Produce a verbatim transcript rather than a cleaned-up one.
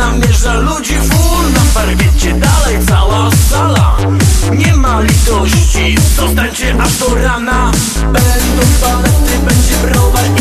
namierza ludzi full. Na parkiecie dalej cała sala. Nie ma litości, zostańcie aż do rana. Będą balety, będzie browar